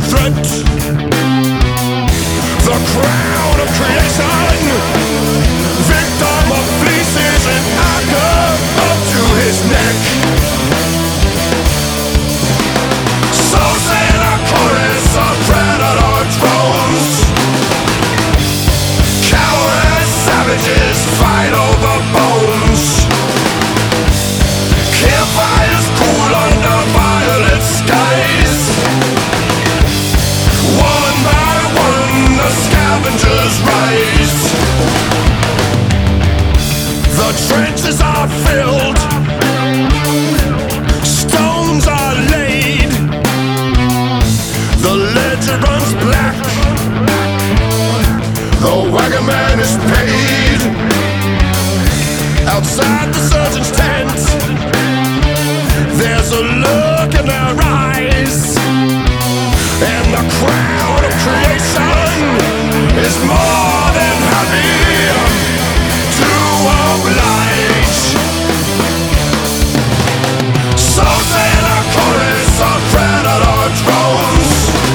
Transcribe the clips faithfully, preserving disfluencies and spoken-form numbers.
threat. The crown of creation, victim of fleeces and anchor up to his neck. So say the chorus of predator drones. Coward savages fight over bones. Campfires cool under violet skies. One by one the scavengers rise. The trenches are filled, stones are laid. The ledger runs black, the wagon man is paid. Outside the surgeon's tent, there's a look in their eyes, and the crown of creation is more than happy to oblige. So say the chorus of predator drones.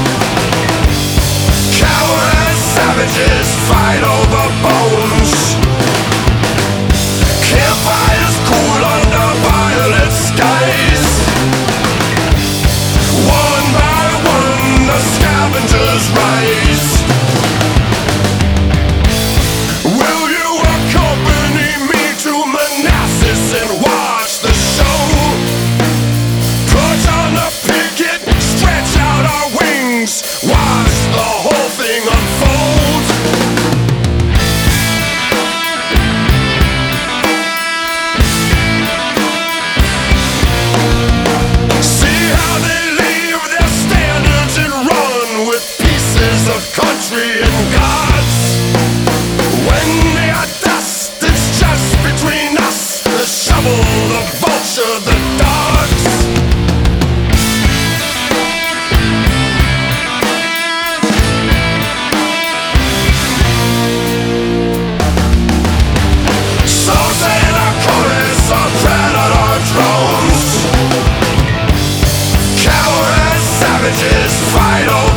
Coward savages fight over bones. Campfires cool under violet skies. One by one the scavengers rise. Will you accompany me to Manassas and watch the show? Put on the picket, stretch out our wings, watch the whole thing unfold. See how they leave their standards and run with pieces of country and gods. When they are dust, it's just between us, the shovel, the vulture, the dogs. So say the chorus of predator drones. Coward savages fight over